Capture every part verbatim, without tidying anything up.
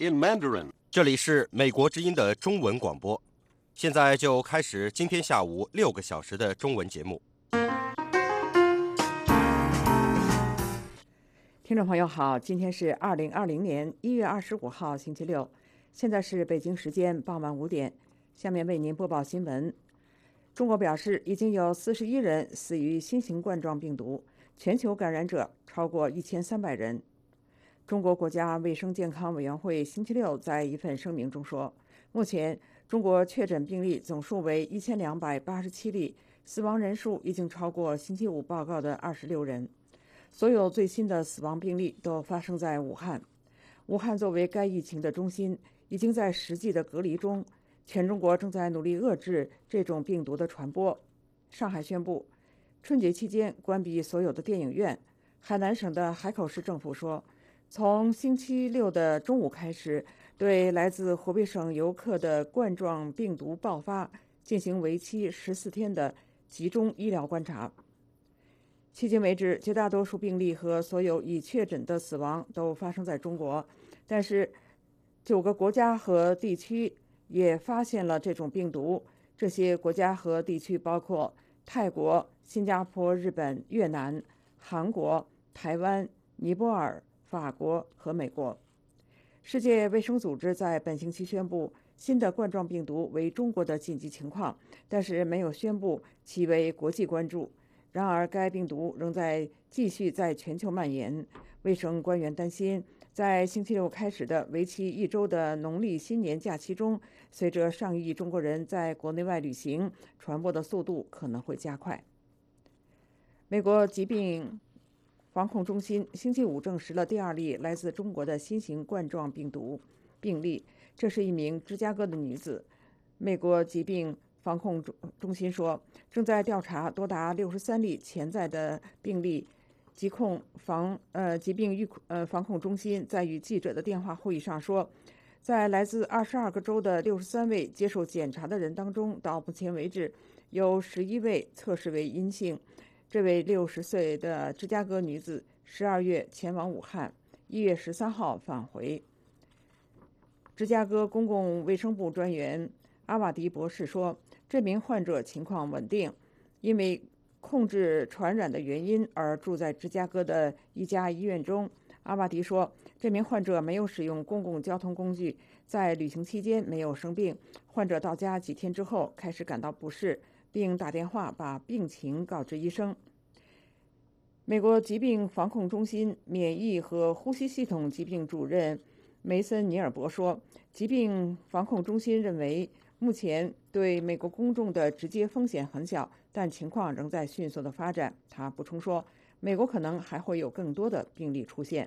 in Mandarin. 这里是美国之音的中文广播，现在就开始今天下午六个小时的中文节目。 听众朋友好，今天是二零二零年一月二十五号星期六，现在是北京时间傍晚五点，下面为您播报新闻。中国表示，已经有四十一人死于新型冠状病毒，全球感染者超过一千三百人。中国国家卫生健康委员会星期六在一份声明中说，目前中国确诊病例总数为一千两百八十七例，死亡人数已经超过星期五报告的二十六人。所有最新的死亡病例都发生在武汉。武汉作为该疫情的中心，已经在实际的隔离中。全中国正在努力遏制这种病毒的传播。上海宣布，春节期间关闭所有的电影院。海南省的海口市政府说，从星期六的中午开始，对来自湖北省游客的冠状病毒爆发进行为期十四天的集中医疗观察。迄今为止，绝大多数病例和所有已确诊的死亡都发生在中国，但是九个国家和地区也发现了这种病毒。这些国家和地区包括泰国、新加坡、日本、越南、韩国、台湾、尼泊尔、法国和美国。世界卫生组织在本星期宣布，新的冠状病毒为中国的紧急情况，但是没有宣布其为国际关注。然而，该病毒仍在继续在全球蔓延。卫生官员担心，在星期六开始的为期一周的农历新年假期中，随着上亿中国人在国内外旅行，传播的速度可能会加快。美国疾病防控中心星期五证实了第二例来自中国的新型冠状病毒病例，这是一名芝加哥的女子。美国疾病防控中心说，正在调查多达六十三例潜在的病例。疾控防呃疾病预呃防控中心在与记者的电话会议上说，在来自二十二个州的六十三位接受检查的人当中，到目前为止有十一位测试为阴性。这位六十岁的芝加哥女子十二月前往武汉，一月十三号返回。芝加哥公共卫生部专员阿瓦迪博士说，这名患者情况稳定，因为控制传染的原因而住在芝加哥的一家医院中。阿瓦迪说，这名患者没有使用公共交通工具，在旅行期间没有生病。患者到家几天之后开始感到不适，并打电话把病情告知医生。美国疾病防控中心免疫和呼吸系统疾病主任梅森尼尔伯说，疾病防控中心认为目前对美国公众的直接风险很小，但情况仍在迅速的发展。他补充说，美国可能还会有更多的病例出现。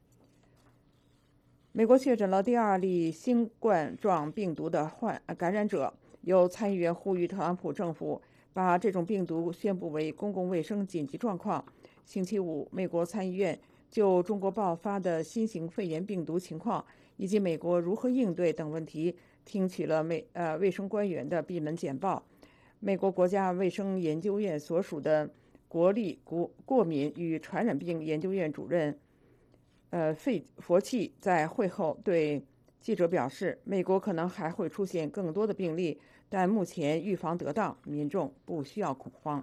美国确诊了第二例新冠状病毒的患感染者，有参议员呼吁特朗普政府把这种病毒宣布为公共卫生紧急状况。星期五，美国参议院就中国爆发的新型肺炎病毒情况以及美国如何应对等问题听取了美呃卫生官员的闭门简报。美国国家卫生研究院所属的国立国过敏与传染病研究院主任呃费佛契在会后对记者表示，美国可能还会出现更多的病例，但目前预防得当，民众不需要恐慌。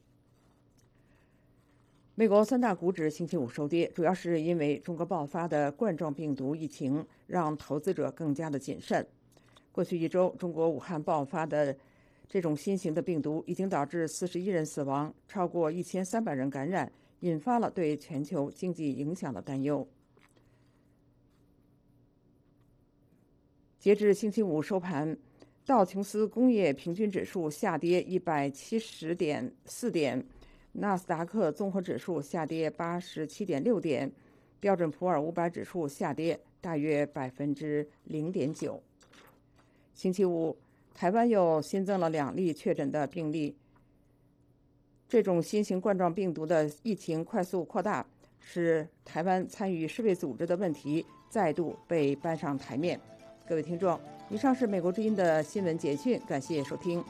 美国三大股指星期五收跌，主要是因为中国爆发的冠状病毒疫情让投资者更加的谨慎。过去一周，中国武汉爆发的这种新型的病毒已经导致四十一人死亡，超过一千三百人感染，引发了对全球经济影响的担忧。截至星期五收盘，道琼斯工业平均指数下跌一百七十点四点，纳斯达克综合指数下跌八十七点六点，标准普尔五百指数下跌大约百分之零点九。星期五，台湾又新增了两例确诊的病例。这种新型冠状病毒的疫情快速扩大，使台湾参与世卫组织的问题再度被搬上台面。各位听众，以上是美国之音的新闻简讯，感谢收听。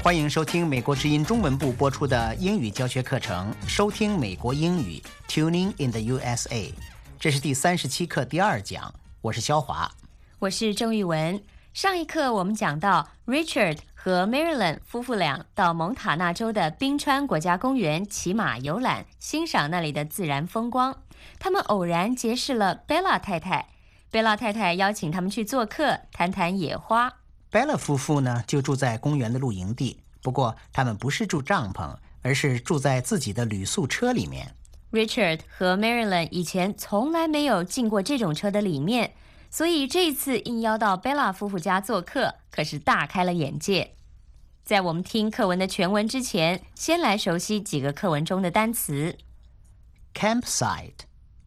欢迎收听美国之音中文部播出的英语教学课程，收听美国英语 Tuning in the U S A。 这是第三十七课第二讲，我是肖华， 我是郑玉文。上一课我们讲到 Richard 和 Marilyn 夫妇俩到蒙塔纳州的冰川国家公园骑马游览，欣赏那里的自然风光。他们偶然结识了 Bella 太太，贝拉太太邀请他们去做客，谈谈野花。 Bella 夫妇呢，就住在公园的露营地，不过他们不是住帐篷，而是住在自己的旅宿车里面。 Richard 和 Marilyn 以前从来没有进过这种车的里面，所以这一次应邀到 Bella 夫妇家做客，可是大开了眼界。在我们听课文的全文之前，先来熟悉几个课文中的单词。 Campsite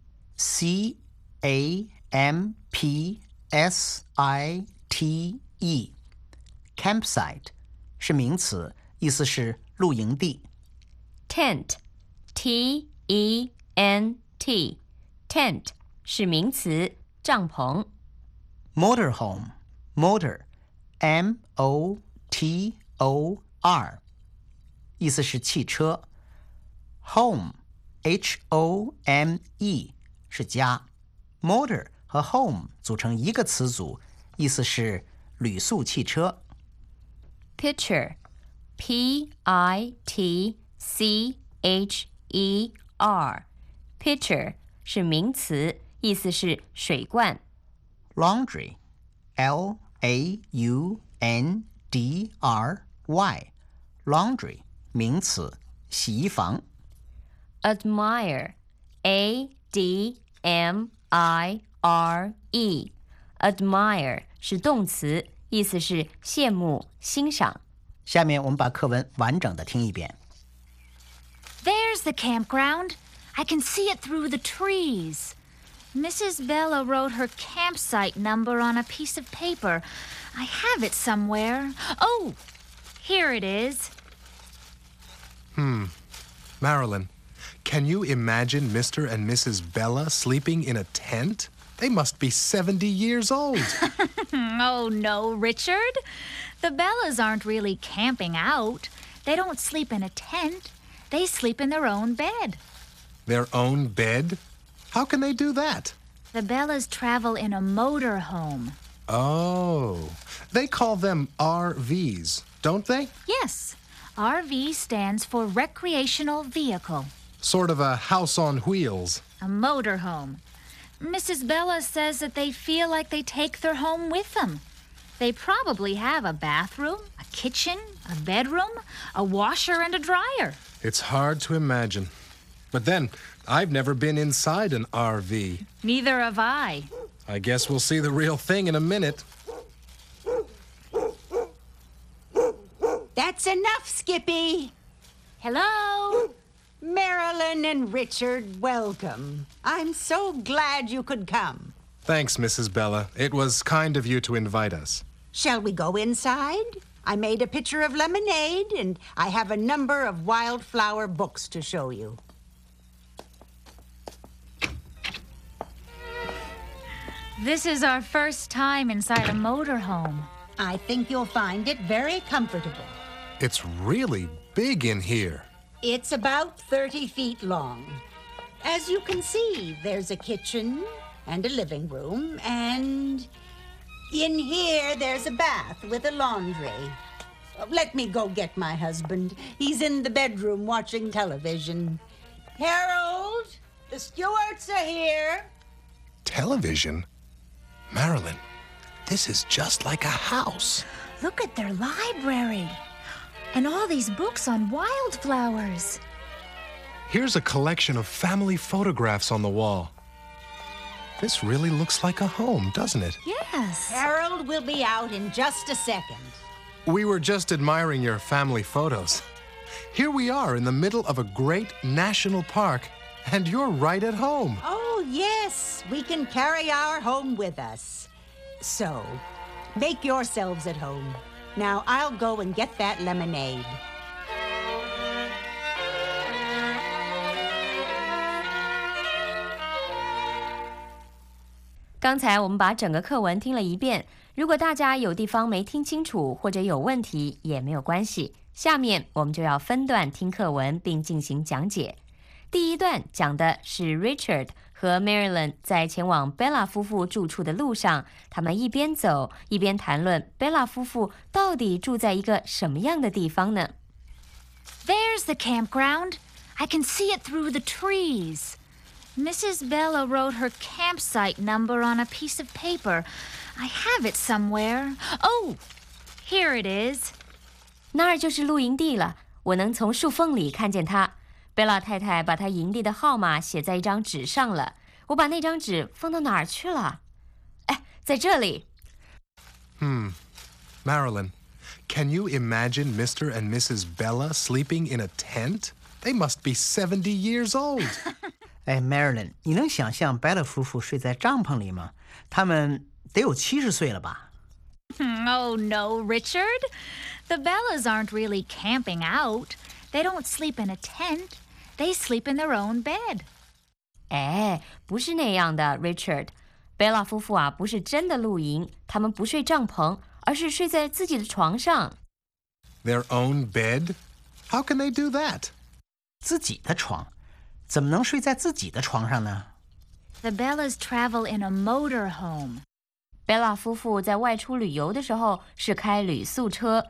C A M P S I T E Campsite 是名词，意思是露营地。 Tent T E N T Tent 是名词，帐篷。 Motorhome Motor M O T O R 意思是汽车。 Home H O M E 是家。 Motor 和 home 组成一个词组，意思是旅宿汽车。 Picture P I T C H E R Pitcher 是名词，意思是水罐。 Laundry L A U N D R Y Laundry 名词，洗衣房。 Admire A D M I R E Admire 是动词，意思是羡慕、欣赏。 下面我们把课文完整的听一遍。 There's the campground. I can see it through the trees. Missus Bella wrote her campsite number on a piece of paper. I have it somewhere. Oh, here it is. Hmm. Marilyn, can you imagine Mister and Missus Bella sleeping in a tent? They must be seventy years old. Oh, no, Richard. The Bellas aren't really camping out. They don't sleep in a tent. They sleep in their own bed. Their own bed? How can they do that? The Bellas travel in a motor home. Oh, they call them R Vs, don't they? Yes. R V stands for recreational vehicle. Sort of a house on wheels. A motor home. Missus Bella says that they feel like they take their home with them. They probably have a bathroom, a kitchen, a bedroom, a washer, and a dryer. It's hard to imagine. But then, I've never been inside an R V. Neither have I. I guess we'll see the real thing in a minute. That's enough, Skippy. Hello? Marilyn and Richard, welcome. I'm so glad you could come. Thanks, Missus Bella. It was kind of you to invite us. Shall we go inside? I made a pitcher of lemonade, and I have a number of wildflower books to show you. This is our first time inside a motorhome. I think you'll find it very comfortable. It's really big in here. It's about thirty feet long. As you can see, there's a kitchen and a living room, and in here there's a bath with a laundry. Let me go get my husband. He's in the bedroom watching television. Harold, the Stewarts are here. Television? Marilyn, this is just like a house. Look at their library. And all these books on wildflowers. Here's a collection of family photographs on the wall. This really looks like a home, doesn't it? Yes. Harold will be out in just a second. We were just admiring your family photos. Here we are in the middle of a great national park, and you're right at home. Oh, yes, we can carry our home with us. So, make yourselves at home. Now I'll go and get that lemonade. 刚才我们把整个课文听了一遍，如果大家有地方没听清楚或者有问题也没有关系， 下面我们就要分段听课文并进行讲解。第一段讲的是 Richard 和 Marilyn 在前往 Bella 夫妇住处的路上，他们一边走一边谈论 Bella 夫妇到底住在一个什么样的地方呢？ There's the campground. I can see it through the trees. Missus Bella wrote her campsite number on a piece of paper. I have it somewhere. Oh, here it is. 那儿就是露营地了，我能从树缝里看见它。贝拉太太把她营地的号码写在一张纸上了，我把那张纸放到哪儿去了？哎，在这里。 Hmm. Marilyn, can you imagine Mister and Missus Bella sleeping in a tent? They must be seventy years old. 哎 ，Marilyn， 你能想象 Bella 夫妇睡在帐篷里吗？他们得有七十岁了吧？ Oh, no, Richard. The Bellas aren't really camping out. They don't sleep in a tent. They sleep in their own bed. 哎，不是那样的 ，Richard。贝拉夫妇啊，不是真的露营，他们不睡帐篷，而是睡在自己的床上。 Their own bed? How can they do that? 自己的床，怎么能睡在自己的床上呢？ The Bellas travel in a motorhome. 贝拉夫妇在外出旅游的时候是开旅宿车。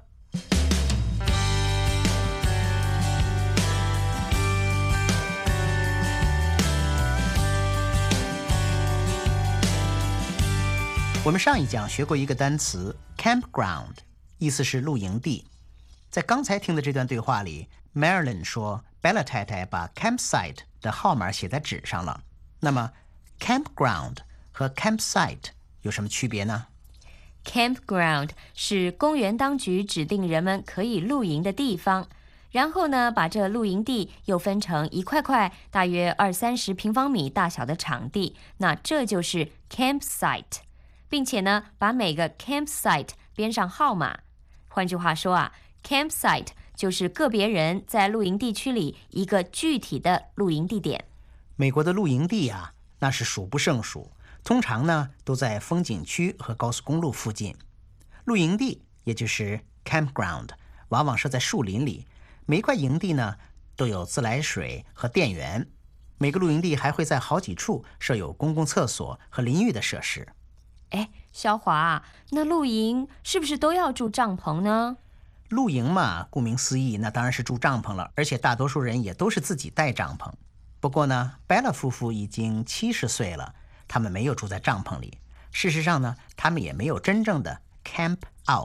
我们上一讲学过一个单词 campground， 意思是露营地。在刚才听的这段对话里 Marilyn 说 Bella 太太把 campsite 的号码写在纸上了。那么 campground 和 campsite 有什么区别呢？ Campground 是公园当局指定人们可以露营的地方，然后呢，把这露营地又分成一块块大约二三十平方米大小的场地，那这就是 campsite， 并且呢，把每个 campsite 编上号码。换句话说啊 ，campsite 就是个别人在露营地区里一个具体的露营地点。 美国的露营地啊，那是数不胜数。通常呢，都在风景区和高速公路附近。露营地也就是 campground， 往往设在树林里。每一块营地呢，都有自来水和电源。每个露营地还会在好几处设有公共厕所和淋浴的设施。 哎，肖华，那露营是不是都要住帐篷呢？ 露营嘛，顾名思义，那当然是住帐篷了，而且大多数人也都是自己带帐篷。不过呢 Bella 夫妇已经七十岁了，他们没有住在帐篷里。事实上呢，他们也没有真正的 camp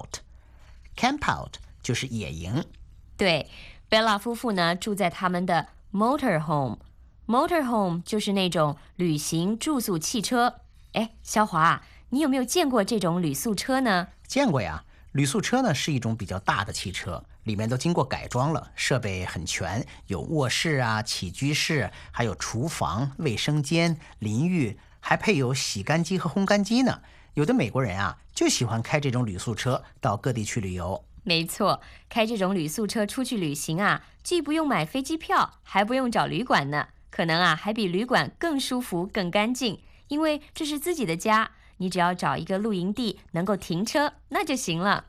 out。camp out 就是野营。 对，贝拉夫妇呢住在他们的 motorhome。motorhome 就是那种旅行住宿汽车。哎，肖华，你有没有见过这种旅宿车呢？ 见过呀。旅宿车呢是一种比较大的汽车，里面都经过改装了，设备很全，有卧室啊、起居室，还有厨房、卫生间、淋浴，还配有洗干机和烘干机呢。有的美国人啊就喜欢开这种旅宿车到各地去旅游。 没错，开这种旅宿车出去旅行啊，既不用买飞机票，还不用找旅馆呢，可能啊还比旅馆更舒服、更干净，因为这是自己的家。你只要找一个露营地能够停车，那就行了。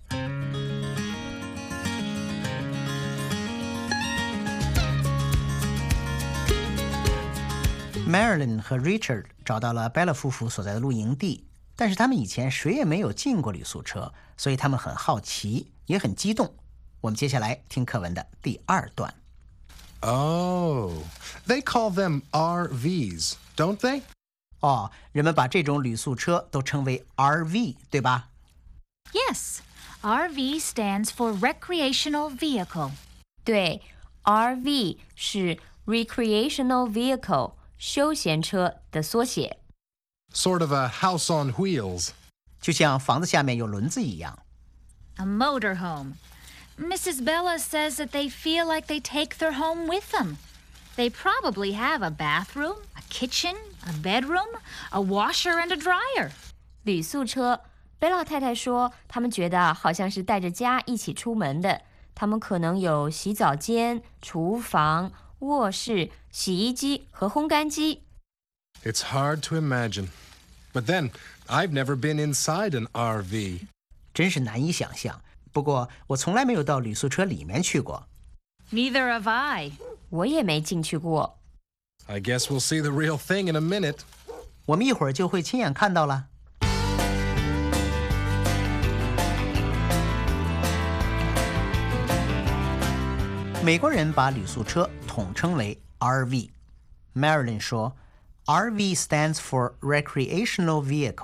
Marilyn 和 Richard 找到了 Bella 夫妇所在的露营地，但是他们以前谁也没有进过旅宿车，所以他们很好奇，也很激动。我们接下来听课文的第二段。 Oh, they call them R Vs, don't they? 哦，人们把这种旅宿车都称为 R V， 对吧？ Yes, R V stands for recreational vehicle. 对 ，R V 是 recreational vehicle， 休闲车的缩写。 Sort of a house on wheels. 就像房子下面有轮子一样。 A motorhome. Missus Bella says that they feel like they take their home with them. They probably have a bathroom, a kitchen, a bedroom, a washer and a dryer. 旅宿车，贝拉太太说，他们觉得好像是带着家一起出门的。他们可能有洗澡间、厨房、卧室、洗衣机和烘干机。 It's hard to imagine. But then, I've never been inside an R V. 真是难以想象。 不过我从来没有到旅宿车里面去过。 Neither have I. 我也没进去过。 I guess we'll see the real thing in a minute. 我们一会儿就会亲眼看到了。美国人把旅宿车统称为 R V。Marilyn 说 ，R V stands for recreational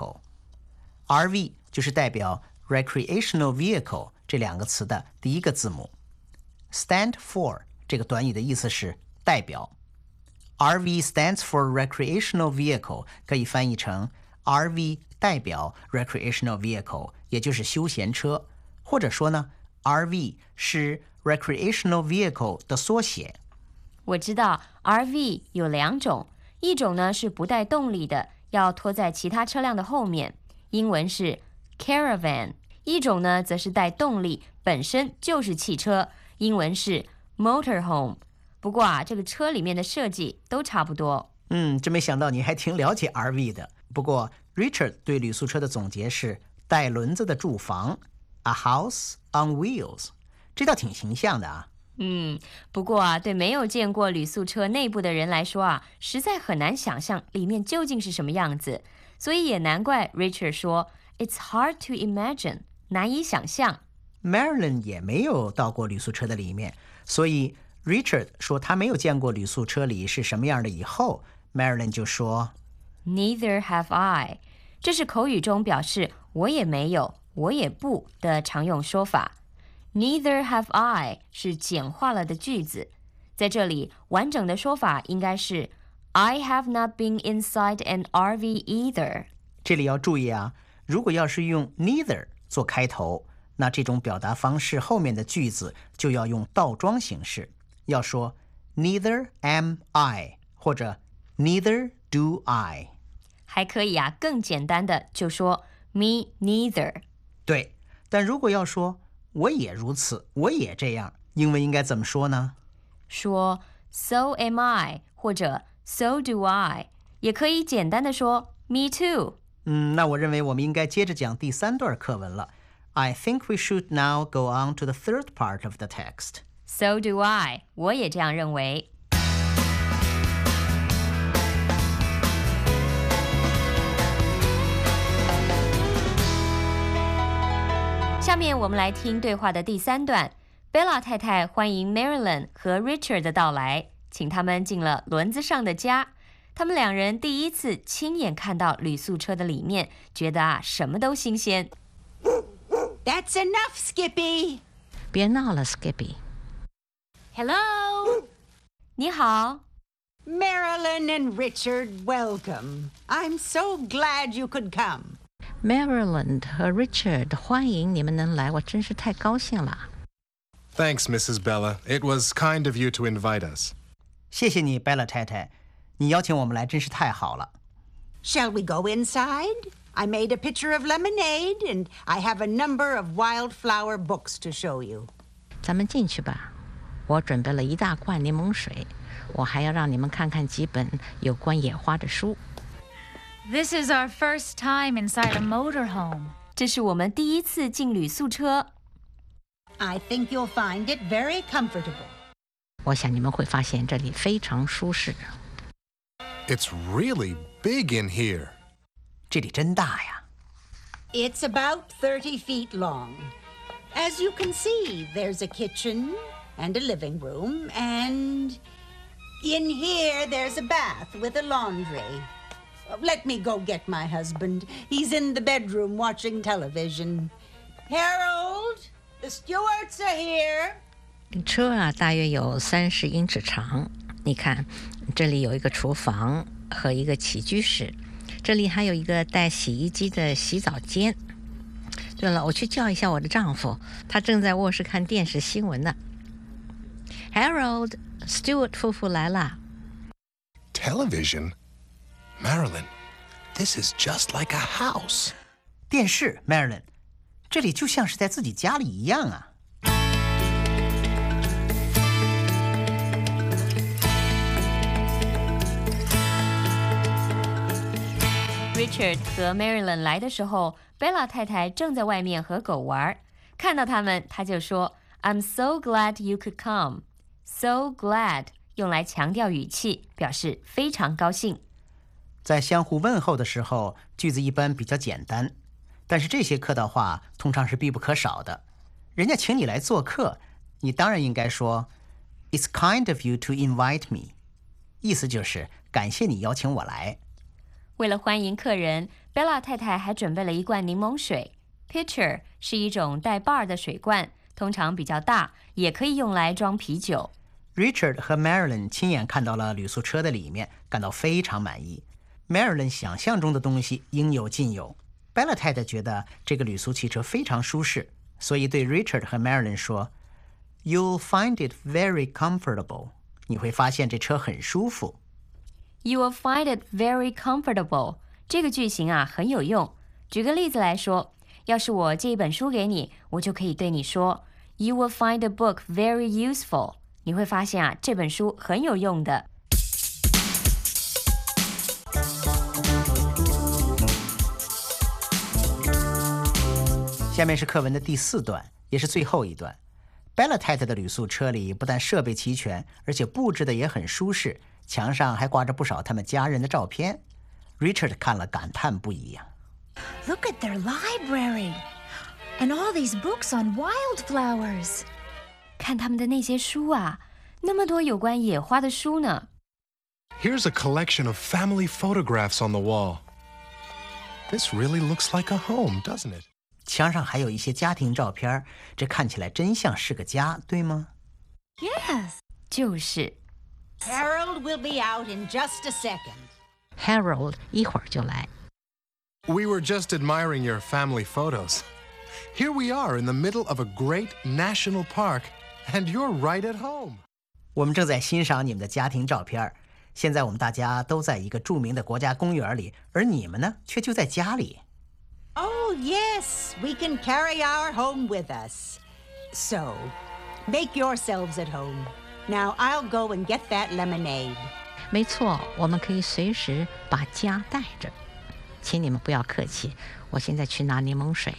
vehicle。R V 就是代表 recreational vehicle 这两个词的第一个字母。Stand for 这个短语的意思是代表。R V stands for recreational vehicle 可以翻译成 R V 代表 recreational vehicle， 也就是休闲车，或者说呢 R V 是 recreational vehicle 的缩写。 我知道 R V 有两种，一种呢是不带动力的，要拖在其他车辆的后面，英文是 caravan； 一种呢则是带动力，本身就是汽车，英文是 motorhome。不过啊，这个车里面的设计都差不多。 嗯，真没想到你还挺了解 R V 的。不过 Richard 对旅宿车的总结是带轮子的住房 ，a house on wheels， 这倒挺形象的啊。 嗯，不过啊，对没有见过旅宿车内部的人来说啊，实在很难想象里面究竟是什么样子，所以也难怪 Richard 说 It's hard to imagine， 难以想象。 Marilyn 也没有到过旅宿车的里面，所以 Richard 说他没有见过旅宿车里是什么样的以后 Marilyn 就说 Neither have I， 这是口语中表示我也没有，我也不的常用说法。Neither have I 是简化了的句子，在这里完整的说法应该是 I have not been inside an R V either。 这里要注意啊，如果要是用 neither 做开头，那这种表达方式后面的句子就要用倒装形式，要说 Neither am I 或者 Neither do I。 还可以啊，更简单的就说 Me neither。 对，但如果要说我也如此，我也这样，英文应该怎么说呢？ 说 So am I 或者 So do I， 也可以简单的说 Me too。 嗯，那我认为我们应该接着讲第三段课文了。I think we should now go on to the third part of the text. So do I， 我也这样认为。下面我们来听对话的第三段。Bella 太太欢迎 Marilyn 和 Richard 的到来，请他们进了轮子上的家。他们两人第一次亲眼看到旅宿车的里面，觉得啊，什么都新鲜。 That's enough, Skippy. 别闹了 Skippy。 Hello? 你好。 Marilyn and Richard, welcome. I'm so glad you could come. Maryland 和 Richard 欢迎你们能来，我真是太高兴了。 Thanks, Missus Bella. It was kind of you to invite us. 谢谢你 Bella 太太，你邀请我们来真是太好了。 Shall we go inside? I made a pitcher of lemonade, and I have a number of wildflower books to show you. 咱们进去吧，我准备了一大罐柠檬水，我还要让你们看看几本有关野花的书。 This is our first time inside a motorhome. 这是我们第一次进旅宿车。 I think you'll find it very comfortable. 我想你们会发现这里非常舒适。 It's really big in here. 这里真大呀。 It's about thirty feet long. As you can see, there's a kitchen and a living room, and in here there's a bath with a laundry. Let me go get my husband. He's in the bedroom watching television. Harold, the Stewarts are here. 车啊，大约有三十英尺长。你看，这里有一个厨房和一个起居室，这里还有一个带洗衣机的洗澡间。对了，我去叫一下我的丈夫，他正在卧室看电视新闻呢。Harold, Stewart 夫妇来啦。 Television? Marilyn, this is just like a house. 电视 Marilyn， 这里就像是在自己家里一样啊。 Richard 和 Marilyn 来的时候 ，Bella 太太正在外面和狗玩。 看到他们，他就说 I'm so glad you could come. So glad 用来强调语气，表示非常高兴。 在相互问候的时候，句子一般比较简单，但是这些客套话通常是必不可少的。人家请你来做客，你当然应该说 It's kind of you to invite me. 意思就是感谢你邀请我来。 为了欢迎客人，贝拉太太还准备了一罐柠檬水。Pitcher 是一种带把儿的水罐，通常比较大，也可以用来装啤酒。 Richard 和 Marilyn 亲眼看到了旅宿车的里面，感到非常满意。Marilyn 想象中的东西应有尽有。Bella 太太觉得这个旅宿汽车非常舒适，所以对 Richard 和 Marilyn 说 You'll find it very comfortable. 你会发现这车很舒服。 You will find it very comfortable. 这个句型啊很有用。举个例子来说，要是我借一本书给你，我就可以对你说 You will find the book very useful. 你会发现啊这本书很有用的。 下面是课文的第四段，也是最后一段。Bella 太太的旅宿车里不但设备齐全，而且布置的也很舒适，墙上还挂着不少他们家人的照片。Richard 看了感叹不已呀。 Look at their library and all these books on wildflowers. 看他们的那些书啊，那么多有关野花的书呢。 Here's a collection of family photographs on the wall. This really looks like a home, doesn't it? 墙上还有一些家庭照片，这看起来真像是个家，对吗？ Yes. 就是。 Harold will be out in just a second. Harold 一会儿就来。 We were just admiring your family photos. Here we are in the middle of a great national park, and you're right at home. 我们正在欣赏你们的家庭照片，现在我们大家都在一个著名的国家公园里，而你们呢，却就在家里。 Oh, yes, we can carry our home with us. So, make yourselves at home. Now I'll go and get that lemonade. 没错，我们可以随时把家带着。请你们不要客气，我现在去拿柠檬水。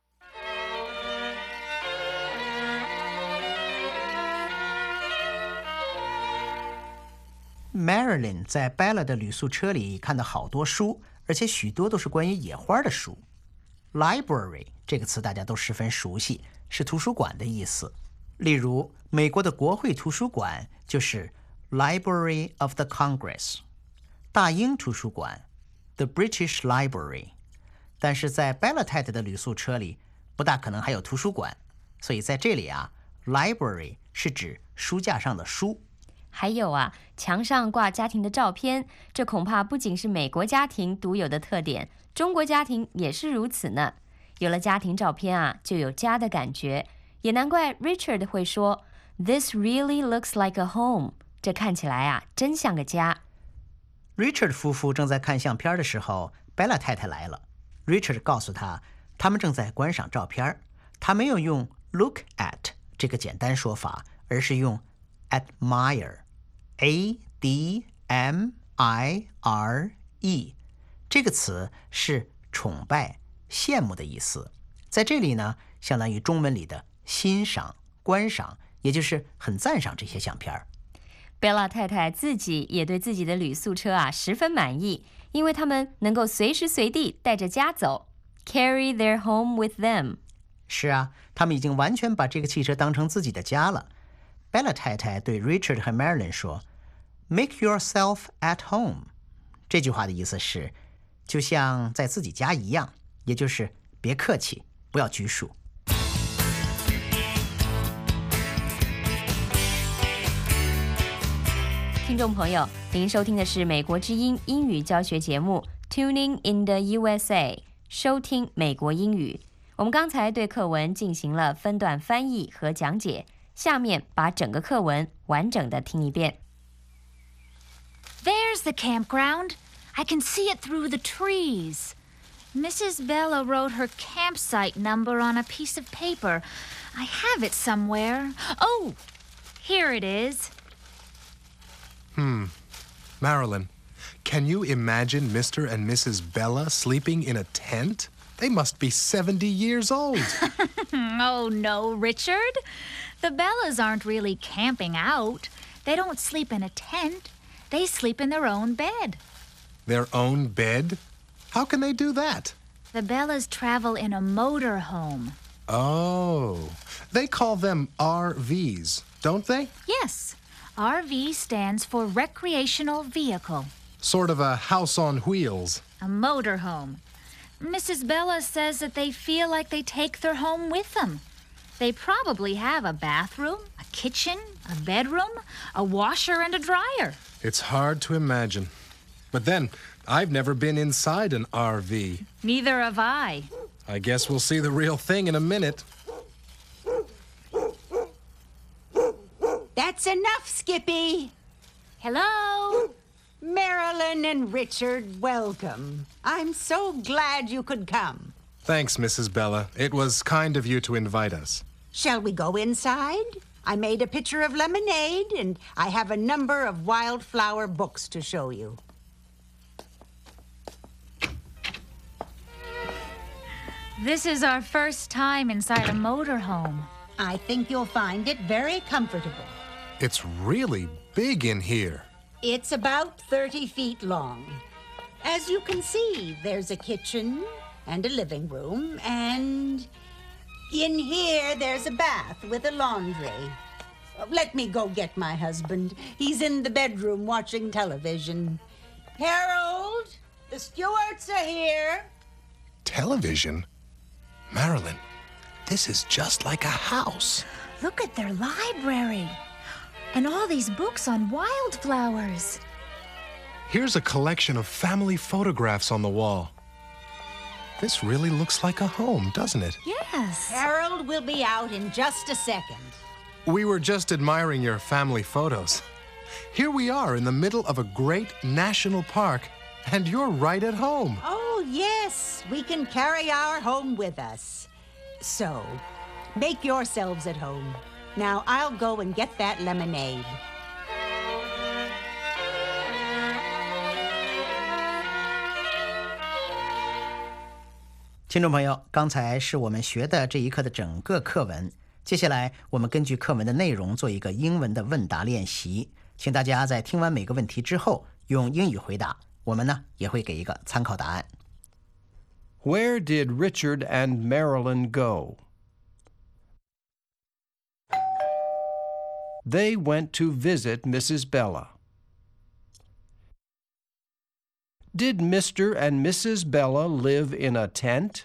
Marilyn 在 Bella 的旅宿车里看到好多书，而且许多都是关于野花的书。Library 这个词大家都十分熟悉，是图书馆的意思。例如，美国的国会图书馆就是 Library of the Congress， 大英图书馆 The British Library。但是在 Bella 太太的旅宿车里，不大可能还有图书馆，所以在这里啊 ，Library 是指书架上的书。 还有啊，墙上挂家庭的照片，这恐怕不仅是美国家庭独有的特点，中国家庭也是如此呢。有了家庭照片啊，就有家的感觉，也难怪 Richard 会说 This really looks like a home. 这看起来啊，真像个家。 Richard 夫妇正在看相片的时候 ，Bella 太太来了。Richard 告诉他，他们正在观赏照片。他没有用 look at 这个简单说法，而是用 admire，A D M I R E， 这个词是崇拜、羡慕的意思。在这里呢，相当于中文里的欣赏、观赏，也就是很赞赏这些相片。 贝拉太太自己也对自己的旅宿车啊十分满意，因为他们能够随时随地带着家走 ，carry their home with them。 是啊，他们已经完全把这个汽车当成自己的家了。贝拉太太对 Richard 和 Marilyn 说 ：“Make yourself at home。”这句话的意思是，就像在自己家一样，也就是别客气，不要拘束。 听众朋友，您收听的是美国之音英语教学节目 Tuning in the U S A， 收听美国英语。我们刚才对课文进行了分段翻译和讲解，下面把整个课文完整的听一遍。 There's the campground. I can see it through the trees. Missus Bella wrote her campsite number on a piece of paper. I have it somewhere. Oh, here it is. Hmm. Marilyn, can you imagine Mister and Missus Bella sleeping in a tent? They must be seventy years old. Oh, no, Richard. The Bellas aren't really camping out. They don't sleep in a tent. They sleep in their own bed. Their own bed? How can they do that? The Bellas travel in a motor home. Oh, they call them R Vs, don't they? Yes. R V stands for recreational vehicle. Sort of a house on wheels. A motor home. Missus Bella says that they feel like they take their home with them. They probably have a bathroom, a kitchen, a bedroom, a washer, and a dryer. It's hard to imagine. But then, I've never been inside an R V. Neither have I. I guess we'll see the real thing in a minute. That's enough, Skippy. Hello? Marilyn and Richard, welcome. I'm so glad you could come. Thanks, Missus Bella. It was kind of you to invite us. Shall we go inside? I made a pitcher of lemonade, and I have a number of wildflower books to show you. This is our first time inside a motorhome. I think you'll find it very comfortable. It's really big in here. It's about thirty feet long. As you can see, there's a kitchen and a living room, and in here there's a bath with a laundry. Let me go get my husband. He's in the bedroom watching television. Harold, the Stewarts are here. Television? Marilyn, this is just like a house. Look at their library. And all these books on wildflowers. Here's a collection of family photographs on the wall. This really looks like a home, doesn't it? Yes. Harold will be out in just a second. We were just admiring your family photos. Here we are in the middle of a great national park, and you're right at home. Oh, yes. We can carry our home with us. So, make yourselves at home. Now, I'll go and get that lemonade. 听众朋友，刚才是我们学的这一课的整个课文。接下来，我们根据课文的内容做一个英文的问答练习，请大家在听完每个问题之后用英语回答。我们呢也会给一个参考答案。 Where did Richard and Marilyn go? They went to visit Missus Bella. Did Mister and Missus Bella live in a tent?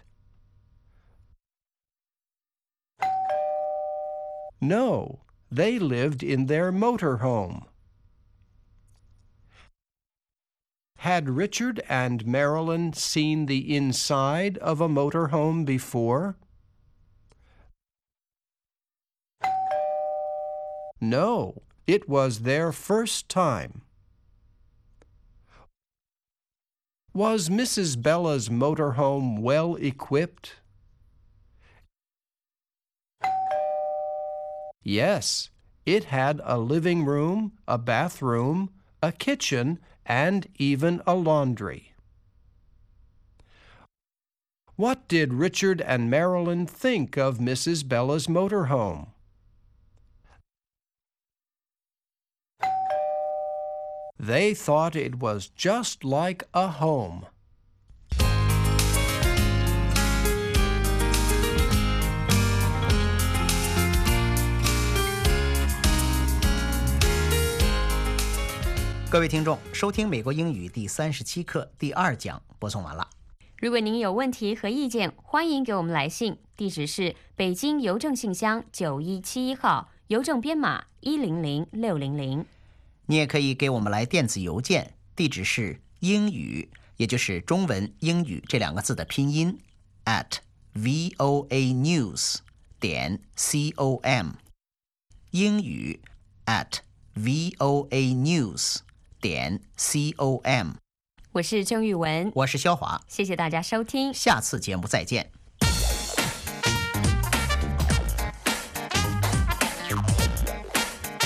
No, they lived in their motor home. Had Richard and Marilyn seen the inside of a motor home before? No, it was their first time. Was Missus Bella's motorhome well equipped? Yes, it had a living room, a bathroom, a kitchen, and even a laundry. What did Richard and Marilyn think of Missus Bella's motorhome? They thought it was just like a home. 《各位听众，收听美国英语第三十七课第二讲播送完了。 如果您有问题和意见，欢迎给我们来信，地址是北京邮政信箱九一七一号，邮政编码一零零六零零。 你也可以给我们来电子邮件，地址是英语，也就是中文英语这两个字的拼音 at voanews 点 com， 英语 at voanews 点 com。 我是郑玉文， 我是肖华， 谢谢大家收听， 下次节目再见。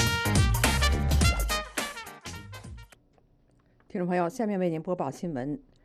听众朋友，下面为您播报新闻。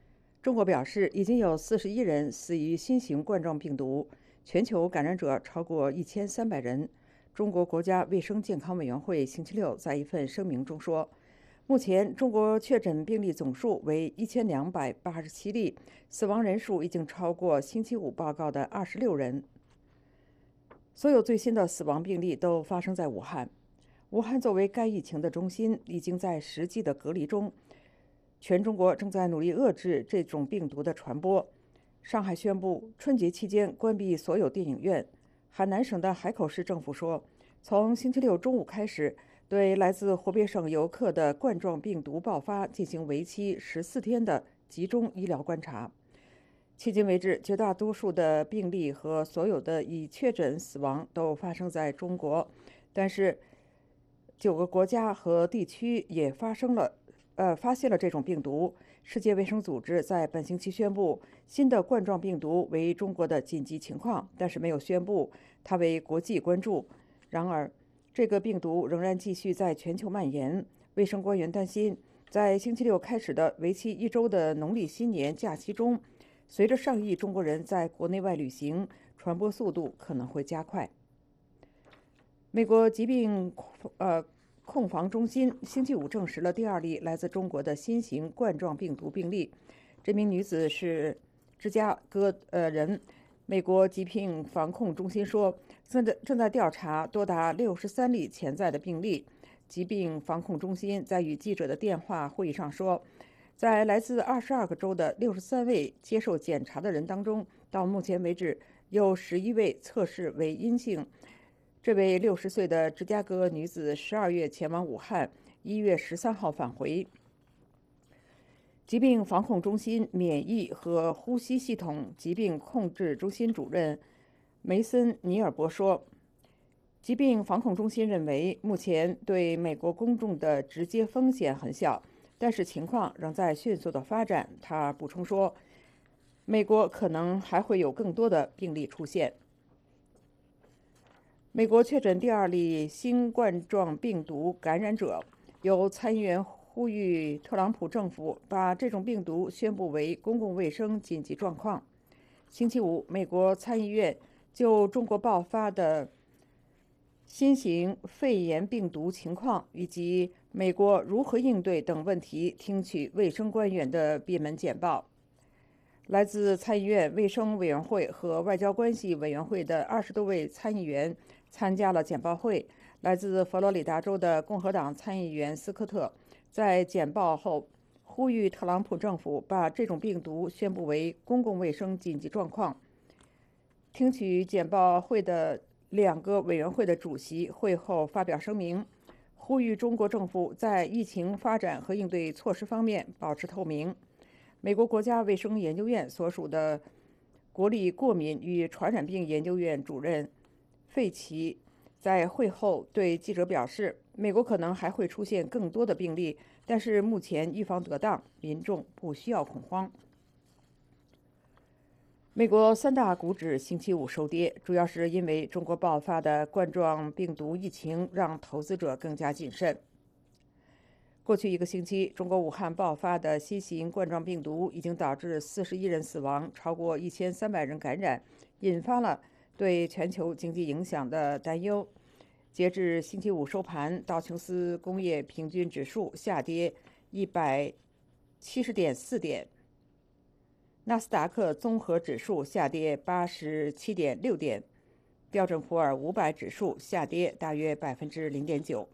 中国表示，已经有四十一人死于新型冠状病毒，全球感染者超过一千三百人。中国国家卫生健康委员会星期六在一份声明中说，目前中国确诊病例总数为一千两百八十七例，死亡人数已经超过星期五报告的二十六人。所有最新的死亡病例都发生在武汉。武汉作为该疫情的中心，已经在实际的隔离中。全中国正在努力遏制这种病毒的传播。上海宣布春节期间关闭所有电影院。海南省的海口市政府说，从星期六中午开始，对来自湖北省游客的冠状病毒爆发进行为期十四天的集中医疗观察。迄今为止，绝大多数的病例和所有的已确诊死亡都发生在中国，但是九个国家和地区也发生了，呃，发现了这种病毒。世界卫生组织在本星期宣布，新的冠状病毒为中国的紧急情况，但是没有宣布它为国际关注。然而，这个病毒仍然继续在全球蔓延。卫生官员担心，在星期六开始的为期一周的农历新年假期中，随着上亿中国人在国内外旅行，传播速度可能会加快。美国疾病呃控防中心星期五证实了第二例来自中国的新型冠状病毒病例。这名女子是芝加哥呃人。美国疾病防控中心说，正在正在调查多达六十三例潜在的病例。疾病防控中心在与记者的电话会议上说，在来自二十二个州的六十三位接受检查的人当中，到目前为止有十一位测试为阴性。这位六十岁的芝加哥女子十二月前往武汉，一月十三号返回。疾病防控中心免疫和呼吸系统疾病控制中心主任梅森·尼尔伯说，疾病防控中心认为目前对美国公众的直接风险很小，但是情况仍在迅速的发展。他补充说，美国可能还会有更多的病例出现。美国确诊第二例新冠状病毒感染者，有参议员呼吁特朗普政府把这种病毒宣布为公共卫生紧急状况。星期五，美国参议院就中国爆发的新型肺炎病毒情况以及美国如何应对等问题听取卫生官员的闭门简报。来自参议院卫生委员会和外交关系委员会的二十多位参议员参加了简报会。来自佛罗里达州的共和党参议员斯科特在简报后呼吁特朗普政府把这种病毒宣布为公共卫生紧急状况。听取简报会的两个委员会的主席会后发表声明，呼吁中国政府在疫情发展和应对措施方面保持透明。美国国家卫生研究院所属的国立过敏与传染病研究院主任费奇在会后对记者表示，美国可能还会出现更多的病例，但是目前预防得当，民众不需要恐慌。美国三大股指星期五收跌，主要是因为中国爆发的冠状病毒疫情让投资者更加谨慎。过去一个星期，中国武汉爆发的新型冠状病毒已经导致四十一人死亡，超过一千三百人感染，引发了对全球经济影响的担忧。截至星期五收盘，道琼斯工业平均指数下跌一百七十点四点，纳斯达克综合指数下跌八十七点六点，标准普尔五百指数下跌大约百分之零点九。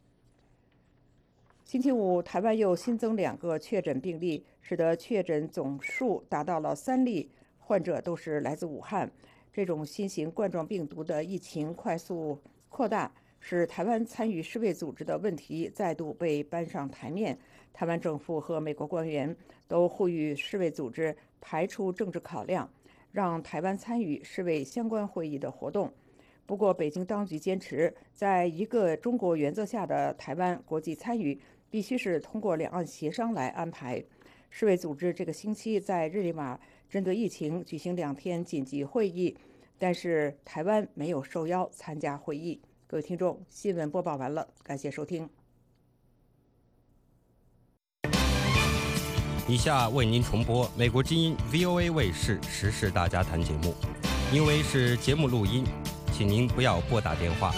星期五，台湾又新增两个确诊病例，使得确诊总数达到了三例，患者都是来自武汉。这种新型冠状病毒的疫情快速扩大，使台湾参与世卫组织的问题再度被搬上台面。台湾政府和美国官员都呼吁世卫组织排除政治考量，让台湾参与世卫相关会议的活动。不过，北京当局坚持，在一个中国原则下的台湾国际参与必须是通过两岸协商来安排。世卫组织这个星期在日内瓦针对疫情举行两天紧急会议，但是台湾没有受邀参加会议。各位听众，新闻播报完了，感谢收听。 以下为您重播美国之音 V O A 卫视时事大家谈节目，因为是节目录音，请您不要拨打电话。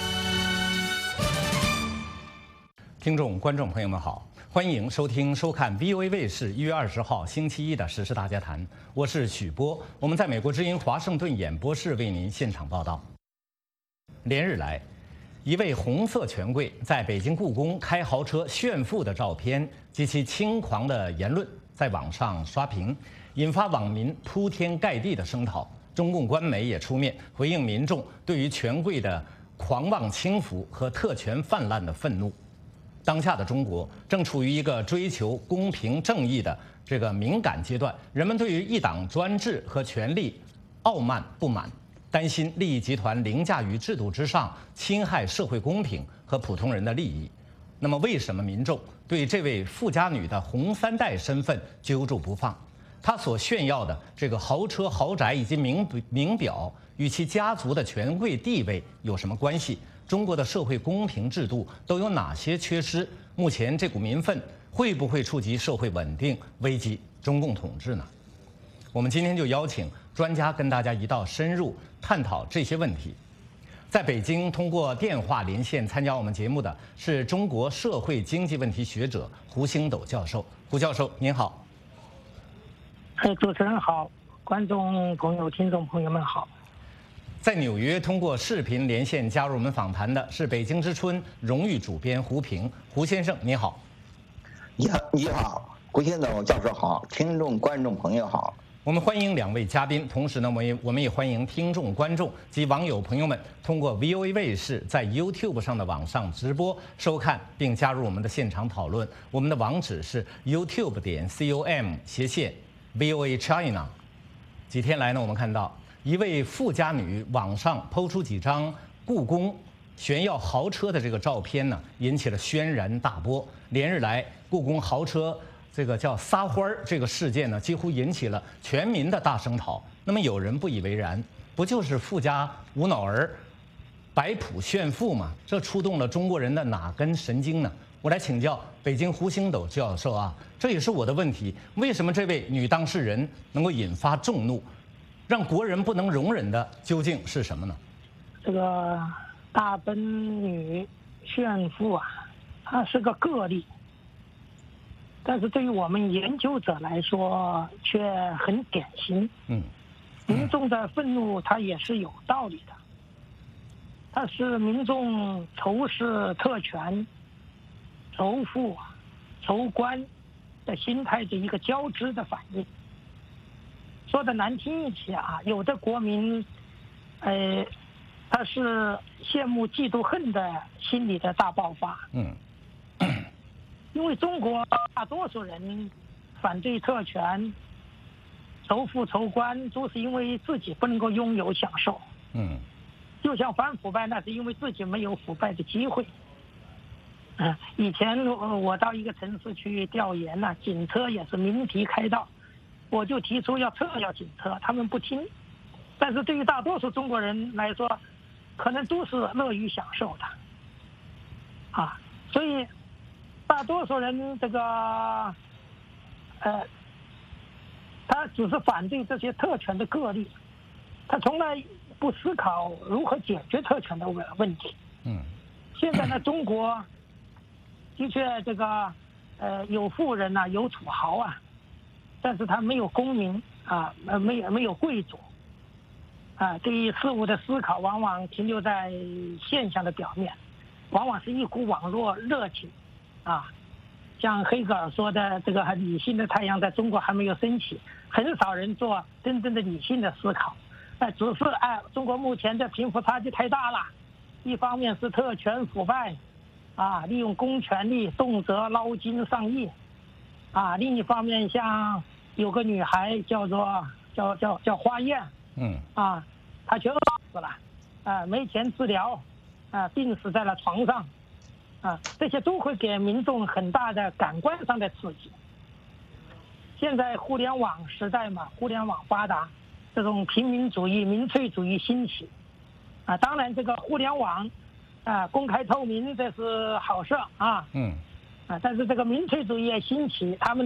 听众、观众朋友们好，欢迎收听、收看 V O A 卫视一月二十号星期一的时事大家谈，我是许波，我们在美国之音华盛顿演播室为您现场报道。连日来，一位红色权贵在北京故宫开豪车炫富的照片及其轻狂的言论在网上刷屏，引发网民铺天盖地的声讨。中共官媒也出面回应民众对于权贵的狂妄轻浮和特权泛滥的愤怒。当下的中国正处于一个追求公平正义的这个敏感阶段，人们对于一党专制和权力傲慢不满，担心利益集团凌驾于制度之上，侵害社会公平和普通人的利益。那么，为什么民众对这位富家女的红三代身份揪住不放？她所炫耀的这个豪车、豪宅以及名名表，与其家族的权贵地位有什么关系？中国的社会公平制度都有哪些缺失？目前这股民愤会不会触及社会稳定，危及中共统治呢？我们今天就邀请专家跟大家一道深入探讨这些问题。在北京通过电话连线参加我们节目的是中国社会经济问题学者胡星斗教授。胡教授您好。 哎，主持人好，观众朋友、听众朋友们好。 在纽约通过视频连线加入我们访谈的是北京之春荣誉主编胡平。胡先生你好。 你好，你好，胡先生教授好，听众观众朋友好。 我们欢迎两位嘉宾，同时呢，我们也我们也欢迎听众、观众及网友朋友们通过 V O A 卫视在 YouTube 上的网上直播收看，并加入我们的现场讨论。我们的网址是 YouTube 点 com 斜线 V O A China。几天来呢，我们看到一位富家女网上抛出几张故宫炫耀豪车的这个照片呢，引起了轩然大波。连日来，故宫豪车这个叫撒欢儿这个事件呢，几乎引起了全民的大声讨。那么有人不以为然，不就是富家无脑儿摆谱炫富吗？这触动了中国人的哪根神经呢？我来请教北京胡星斗教授啊，这也是我的问题：为什么这位女当事人能够引发众怒，让国人不能容忍的究竟是什么呢？ 这个大奔女炫富啊，它是个个例。但是对于我们研究者来说，却很典型。 嗯， 民众的愤怒，它也是有道理的。它是民众仇视特权、仇富、仇官的心态的一个交织的反应。说的难听一些啊，有的国民，呃，他是羡慕、嫉妒、恨的心理的大爆发。 嗯。 因为中国大多数人反对特权、仇富、仇官，都是因为自己不能够拥有享受。 嗯， 就像反腐败，那是因为自己没有腐败的机会。嗯，以前我到一个城市去调研呢、啊，警车也是鸣笛开道，我就提出要撤掉警车，他们不听。但是对于大多数中国人来说，可能都是乐于享受的。啊，所以。大多数人这个，呃，他只是反对这些特权的个例，他从来不思考如何解决特权的问问题。 嗯， 现在呢，中国的确这个，呃，有富人呐、啊，有土豪啊，但是他没有公民啊，呃，没有没有贵族，啊，对于事物的思考往往停留在现象的表面，往往是一股网络热情。啊，像黑格尔说的，这个理性的太阳在中国还没有升起，很少人做真正的理性的思考。哎，只是哎，中国目前的贫富差距太大了，一方面是特权腐败，啊，利用公权力动辄捞金上亿，啊，另一方面像有个女孩叫做叫叫叫花燕， 嗯， 啊，她却饿死了，啊，没钱治疗，啊，病死在了床上。啊，这些都会给民众很大的感官上的刺激。现在互联网时代嘛，互联网发达，这种平民主义、民粹主义兴起。啊，当然这个互联网，啊，公开透明这是好事啊。 嗯。 啊，但是这个民粹主义也兴起，他们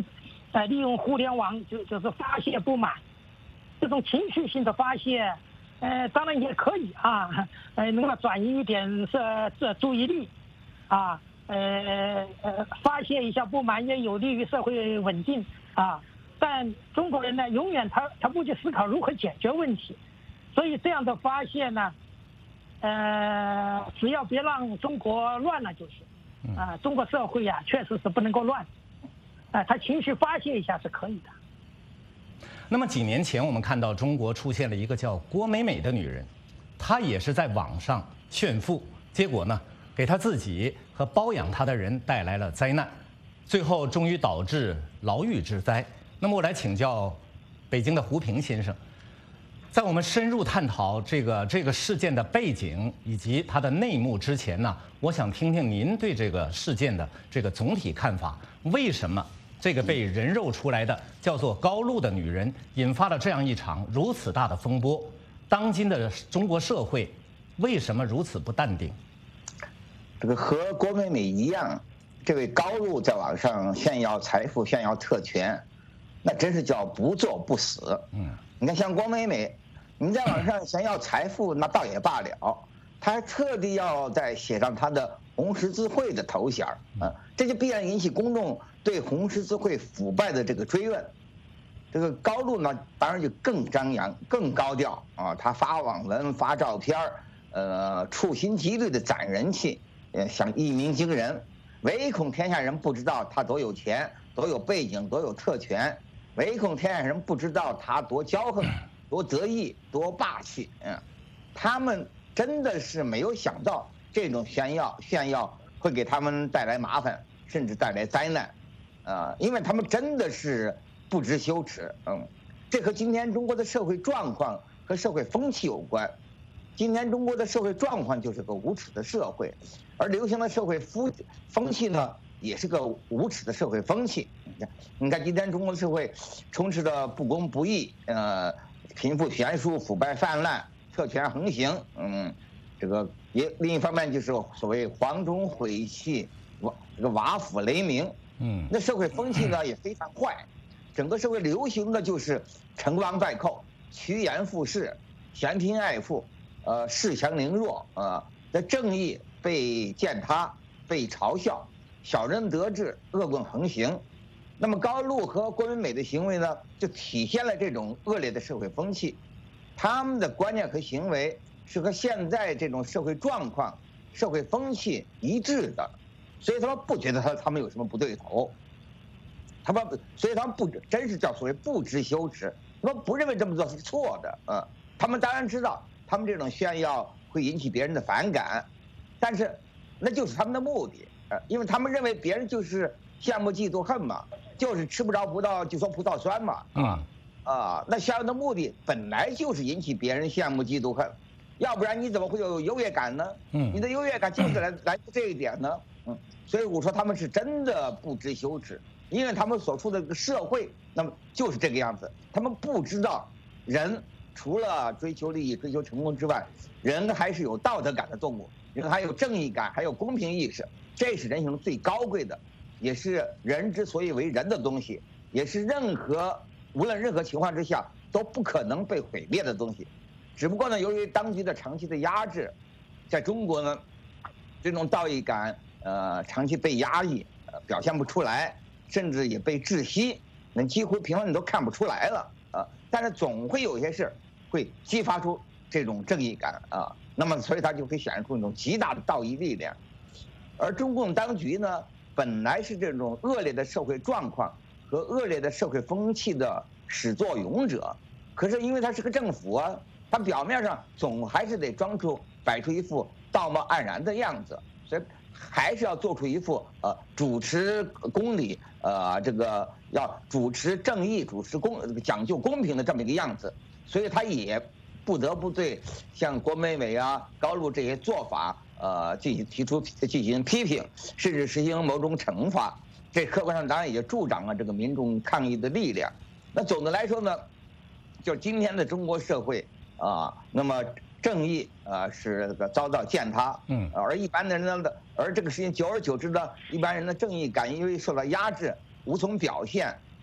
呃，利用互联网就就是发泄不满，这种情绪性的发泄，呃，当然也可以啊，呃，能够转移一点这这注意力，啊，呃呃，发泄一下不满也有利于社会稳定啊。但中国人呢，永远他他不去思考如何解决问题，所以这样的发泄呢，呃，只要别让中国乱了就行。啊，中国社会呀、啊，确实是不能够乱。啊，他情绪发泄一下是可以的。 那么几年前，我们看到中国出现了一个叫郭美美的女人，她也是在网上炫富，结果呢，给她自己和包养她的人带来了灾难，最后终于导致牢狱之灾。那么我来请教北京的胡平先生，在我们深入探讨这个这个事件的背景以及它的内幕之前呢，我想听听您对这个事件的这个总体看法。为什么这个被人肉出来的叫做高露的女人，引发了这样一场如此大的风波？当今的中国社会为什么如此不淡定？ 这个和郭美美一样，这位高露在网上炫耀财富、炫耀特权，那真是叫不作不死。嗯，你看像郭美美，你在网上炫耀财富，那倒也罢了，她还特地要再写上她的红十字会的头衔啊，这就必然引起公众对红十字会腐败的这个追问。这个高露呢，当然就更张扬、更高调啊，他发网文、发照片，呃，处心积虑的攒人气，呃，想一鸣惊人，唯恐天下人不知道他多有钱、多有背景、多有特权，唯恐天下人不知道他多骄横、多得意、多霸气。嗯，他们真的是没有想到这种炫耀、炫耀会给他们带来麻烦，甚至带来灾难，啊、呃，因为他们真的是不知羞耻。嗯，这和今天中国的社会状况和社会风气有关。今天中国的社会状况就是个无耻的社会，而流行的社会风风气呢，也是个无耻的社会风气。你看，你看今天中国的社会充斥着不公不义，呃，贫富悬殊、腐败泛滥、特权横行。嗯，这个也另一方面就是所谓黄钟毁弃、瓦这个瓦釜雷鸣。嗯，那社会风气呢也非常坏，整个社会流行的就是成王败寇、趋炎附势、嫌贫爱富。呃，恃强凌弱，呃，的正义被践踏、被嘲笑，小人得志，恶棍横行。那么高露和郭美美的行为呢，就体现了这种恶劣的社会风气。他们的观念和行为是和现在这种社会状况、社会风气一致的，所以他们不觉得他他们有什么不对头。他们所以他们不真是叫所谓不知羞耻，他们不认为这么做是错的。呃，他们当然知道。他们这种炫耀会引起别人的反感，但是那就是他们的目的，呃，因为他们认为别人就是羡慕嫉妒恨嘛，就是吃不着葡萄就说葡萄酸嘛，啊啊，那炫耀的目的本来就是引起别人羡慕嫉妒恨，要不然你怎么会有优越感呢？嗯，你的优越感就是来来自这一点呢，嗯，所以我说他们是真的不知羞耻，因为他们所处的这个社会，那么就是这个样子，他们不知道人。除了追求利益、追求成功之外，人还是有道德感的动物，人还有正义感，还有公平意识，这是人性最高贵的，也是人之所以为人的东西，也是任何无论任何情况之下都不可能被毁灭的东西。只不过呢，由于当局的长期的压制，在中国呢，这种道义感呃长期被压抑，呃表现不出来，甚至也被窒息，那几乎平常你都看不出来了啊、呃。但是总会有一些事会激发出这种正义感啊，那么所以它就会显示出一种极大的道义力量。而中共当局呢，本来是这种恶劣的社会状况和恶劣的社会风气的始作俑者，可是因为它是个政府啊，它表面上总还是得装出摆出一副道貌岸然的样子，所以还是要做出一副呃主持公理，呃这个要主持正义、主持公讲究公平的这么一个样子。所以他也不得不对像郭美美啊、高露这些做法，呃，进行提出进行批评，甚至实行某种惩罚。这客观上当然也助长了这个民众抗议的力量。那总的来说呢，就是今天的中国社会啊，那么正义啊是这个遭到践踏，嗯，而一般的人呢，而这个事情久而久之呢，一般人的正义感因为受到压制，无从表现。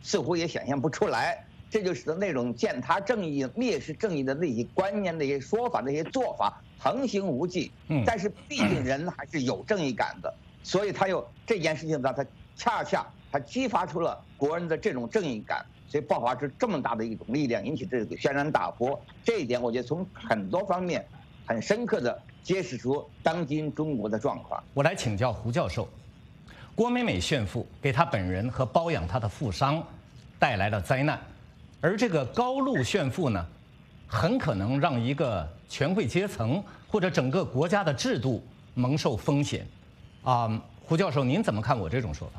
似乎也显现不出来。这就是那种践踏正义、蔑视正义的那些观念、那些说法、那些做法横行无忌。 嗯， 但是毕竟人还是有正义感的，所以他又这件事情呢，他恰恰他激发出了国人的这种正义感，所以爆发出这么大的一种力量，引起这个轩然大波。这一点，我觉得从很多方面很深刻的揭示出当今中国的状况。 我来请教胡教授，郭美美炫富给她本人和包养她的富商带来了灾难，而这个高露炫富呢，很可能让一个权贵阶层或者整个国家的制度蒙受风险。啊，胡教授，您怎么看我这种说法？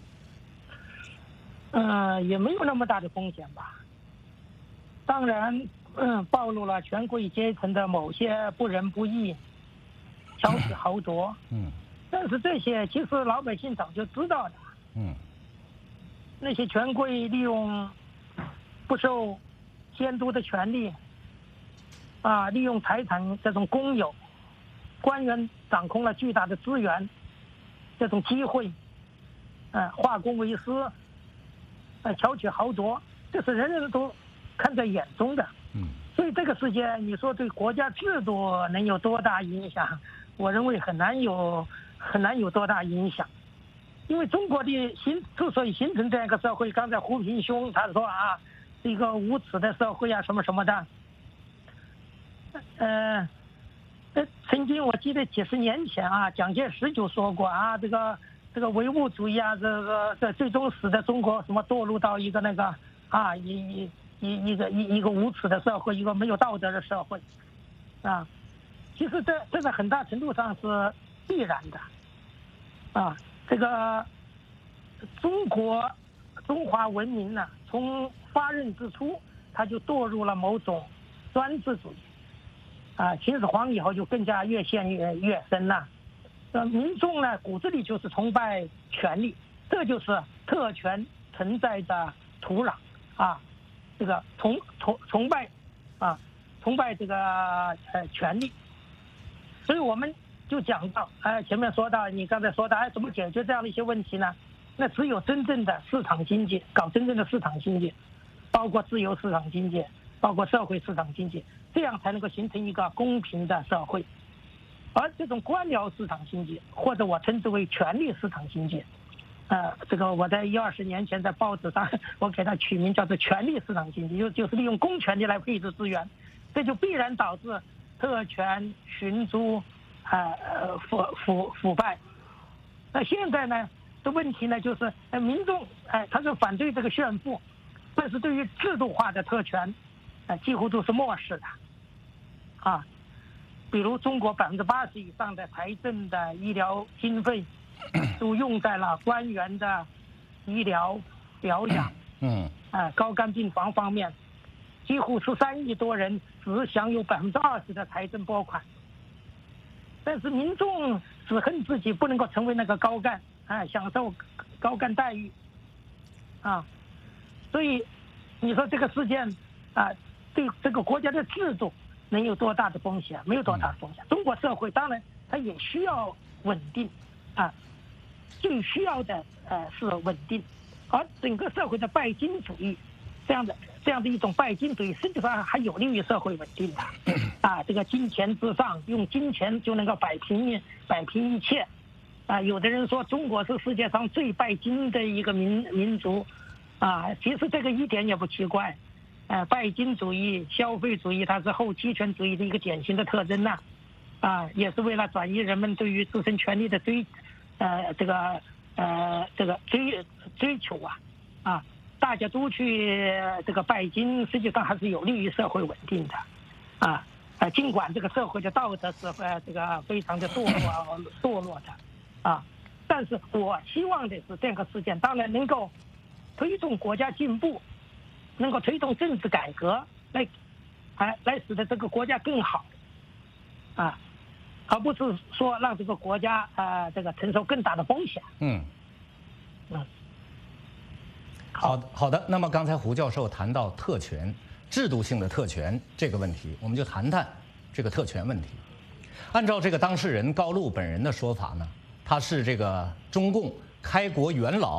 呃，也没有那么大的风险吧。当然，嗯，暴露了权贵阶层的某些不仁不义、巧取豪夺。 嗯。 但是这些其实老百姓早就知道的。 嗯。 那些权贵利用不受监督的权利，啊，利用财产这种公有，官员掌控了巨大的资源，这种机会，呃，化公为私，呃，巧取豪夺，这是人人都看在眼中的。 嗯。 所以这个事件，你说对国家制度能有多大影响？我认为很难有，很难有多大影响。因为中国的形之所以形成这样一个社会，刚才胡平兄他说啊，是一个无耻的社会啊，什么什么的。呃，呃，曾经我记得几十年前啊，蒋介石就说过啊，这个这个唯物主义啊，这个这最终使得中国什么堕入到一个那个啊一一一一个一一个无耻的社会，一个没有道德的社会，啊，其实这这在很大程度上是必然的，啊。这个中国中华文明呢，从发轫之初，它就堕入了某种专制主义，啊，秦始皇以后就更加越陷越越深了。呃，民众呢骨子里就是崇拜权力，这就是特权存在的土壤啊，这个崇崇崇拜啊，崇拜这个呃权力，所以我们。就讲到，哎，前面说到，你刚才说的，哎，怎么解决这样的一些问题呢？那只有真正的市场经济，搞真正的市场经济，包括自由市场经济，包括社会市场经济，这样才能够形成一个公平的社会。而这种官僚市场经济，或者我称之为权力市场经济，呃，这个我在一二十年前在报纸上，我给它取名叫做权力市场经济，就就是利用公权力来配置资源，这就必然导致特权寻租。呃，腐腐腐败。那现在呢的问题呢，就是呃，民众哎，他是反对这个炫富，但是对于制度化的特权，呃，几乎都是漠视的。啊，比如中国百分之八十以上的财政的医疗经费，都用在了官员的医疗疗养， 嗯， 啊、呃，高干病房方面，几乎十三亿多人只享有百分之二十的财政拨款。但是民众只恨自己不能够成为那个高干，啊，享受高干待遇，啊，所以你说这个事件啊，对这个国家的制度能有多大的风险？没有多大的风险。中国社会当然它也需要稳定，啊，最需要的呃是稳定，而整个社会的拜金主义这样的这样的一种拜金主义，实际上还有利于社会稳定的。啊，这个金钱至上，用金钱就能够摆平摆平一切。啊，有的人说中国是世界上最拜金的一个民民族，啊，其实这个一点也不奇怪。呃，拜金主义、消费主义，它是后期权主义的一个典型的特征呐、啊。啊，也是为了转移人们对于自身权利的追，呃，这个呃这个追追求啊，啊。大家都去这个拜金，实际上还是有利于社会稳定的，啊，呃，尽管这个社会的道德是呃这个非常的堕落堕落的，啊，但是我希望的是这个事件当然能够推动国家进步，能够推动政治改革，来，来来使得这个国家更好，啊，而不是说让这个国家啊、呃、这个承受更大的风险。 嗯， 嗯。 好好的，那么刚才胡教授谈到特权、制度性的特权这个问题，我们就谈谈这个特权问题。按照这个当事人高露本人的说法呢，他是这个中共开国元老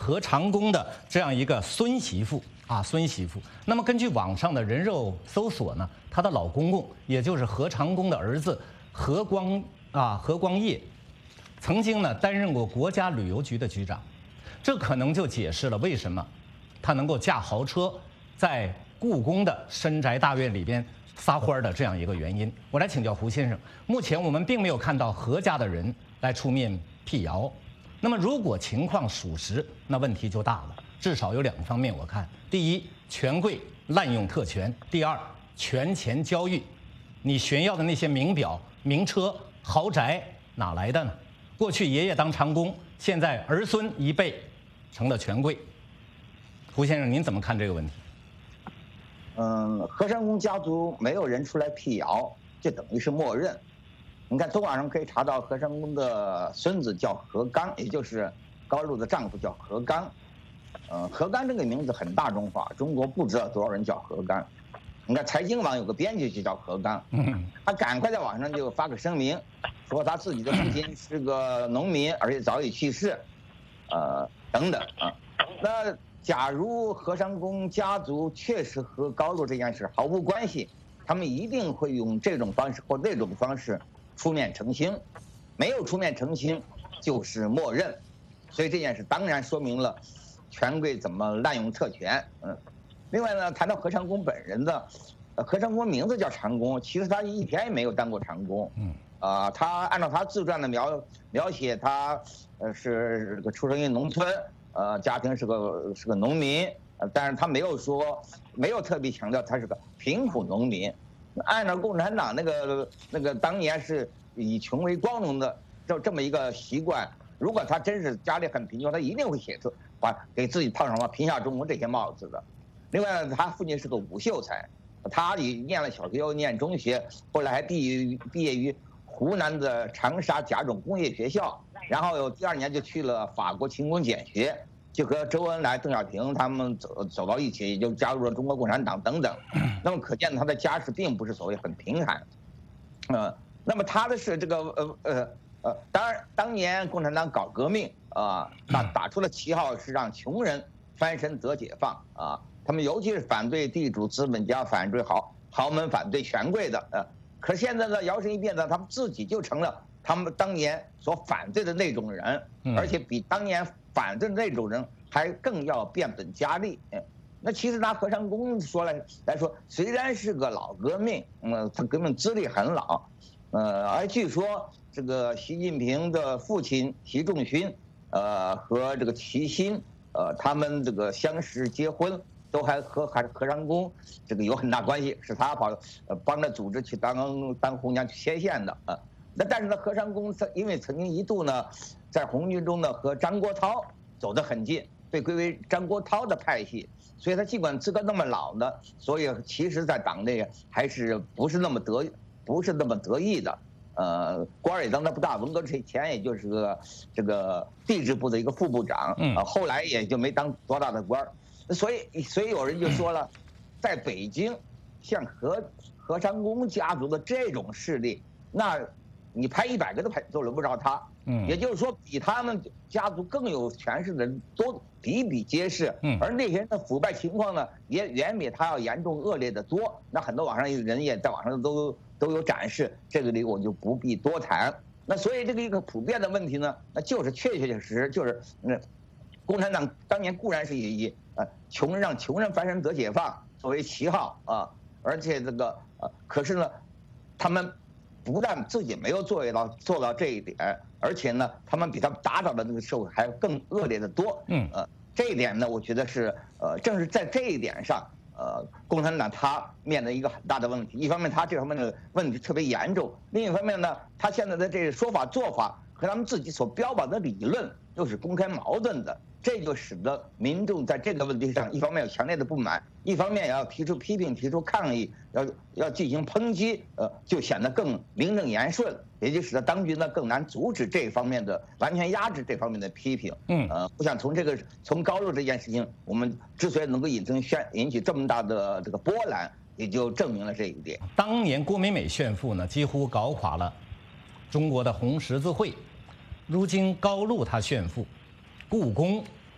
何长工的这样一个孙媳妇啊，孙媳妇。那么根据网上的人肉搜索呢，她的老公公也就是何长工的儿子何光啊何光业，曾经呢担任过国家旅游局的局长，这可能就解释了为什么他能够驾豪车在故宫的深宅大院里边撒欢的这样一个原因。我来请教胡先生，目前我们并没有看到何家的人来出面辟谣。那么如果情况属实，那问题就大了。至少有两方面，我看：第一，权贵滥用特权；第二，权钱交易。你炫耀的那些名表、名车、豪宅哪来的呢？过去爷爷当长工，现在儿孙一辈成了权贵。胡先生，您怎么看这个问题？ 嗯，何长工家族没有人出来辟谣，就等于是默认。你看，从网上可以查到何长工的孙子叫何刚，也就是高露的丈夫叫何刚。呃，何刚这个名字很大众化，中国不知道多少人叫何刚。你看，财经网有个编辑就叫何刚，他赶快在网上就发个声明，说他自己的父亲是个农民，而且早已去世，呃，等等啊。那假如何长工家族确实和高露这件事毫无关系，他们一定会用这种方式或那种方式出面澄清，没有出面澄清就是默认，所以这件事当然说明了权贵怎么滥用特权。嗯，另外呢，谈到何长工本人的，何长工名字叫长工，其实他一天也没有当过长工。嗯，啊、呃，他按照他自传的描描写，他呃是这个出生于农村，呃，家庭是个是个农民，呃，但是他没有说没有特别强调他是个贫苦农民。按照共产党那个那个当年是以穷为光荣的这这么一个习惯，如果他真是家里很贫穷，他一定会写出把给自己套上什么贫下中农这些帽子的。另外呢，他父亲是个武秀才，他也念了小学又念中学，后来还毕毕业于湖南的长沙甲种工业学校，然后第二年就去了法国勤工俭学，就和周恩来、邓小平他们走走到一起，也就加入了中国共产党等等。那么可见他的家世并不是所谓很贫寒，呃，那么他的是这个呃呃呃，当然当年共产党搞革命啊，打打出了旗号是让穷人翻身得解放啊，他们尤其是反对地主资本家，反对豪豪门，反对权贵的，呃，可是现在呢，摇身一变呢，他们自己就成了他们当年所反对的那种人，而且比当年反对的那种人还更要变本加厉。那其实拿何长工说来来说，虽然是个老革命，嗯，他革命资历很老，呃，而据说这个习近平的父亲习仲勋，呃，和这个齐心，呃，他们这个相识结婚，都还和还何长工这个有很大关系，是他帮呃帮着组织去当当红娘去牵线的啊。那但是呢，何长工因为曾经一度呢，在红军中呢和张国焘走得很近，被归为张国焘的派系。所以他尽管资格那么老呢，所以其实在党内还是不是那么得不是那么得意的，呃，官儿也当得不大，文革之前也就是个这个地质部的一个副部长，啊，后来也就没当多大的官儿，所以所以有人就说了，在北京，像何何长工家族的这种势力，那你派一百个都派都轮不着他。嗯，也就是说，比他们家族更有权势的人多比比皆是。嗯，而那些人的腐败情况呢，也远比他要严重恶劣的多。那很多网上人也在网上都都有展示，这个里我就不必多谈。那所以这个一个普遍的问题呢，那就是确确实实就是那，共产党当年固然是以以呃穷人让穷人翻身得解放作为旗号啊，而且这个呃，可是呢，他们不但自己没有做到做到这一点。而且呢，他们比他们打倒的那个社会还更恶劣的多。嗯，呃，这一点呢，我觉得是呃，正是在这一点上，呃，共产党他面临一个很大的问题。一方面，他这方面的问题特别严重；另一方面呢，他现在的这个说法做法和他们自己所标榜的理论又是公开矛盾的。这就使得民众在这个问题上，一方面有强烈的不满，一方面也要提出批评、提出抗议，要要进行抨击，呃，就显得更名正言顺，也就使得当局呢更难阻止这方面的完全压制这方面的批评。嗯，呃，我想从这个从高露这件事情，我们之所以能够引成宣引起这么大的这个波澜，也就证明了这一点。 当年郭美美炫富呢，几乎搞垮了中国的红十字会，如今高露她炫富。故宫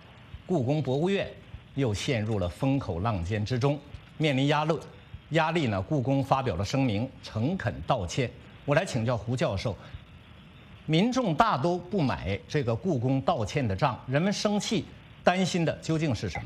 故宫博物院又陷入了风口浪尖之中，面临压力。压力呢？故宫发表了声明，诚恳道歉。我来请教胡教授，民众大都不买这个故宫道歉的账，人们生气、担心的究竟是什么？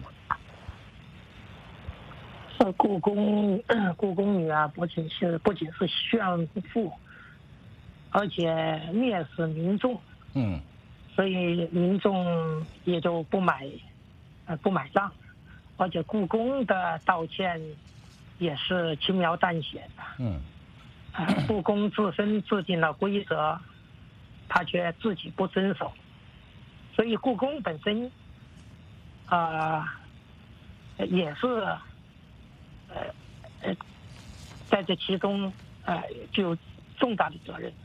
呃，故宫故宫女啊，不仅是不仅是炫富，而且蔑视民众。嗯，所以民众也就不买，呃，不买账，而且故宫的道歉也是轻描淡写的。嗯，呃，故宫自身制定了规则，他却自己不遵守，所以故宫本身，啊、呃，也是，呃呃，在这其中，呃，具有重大的责任。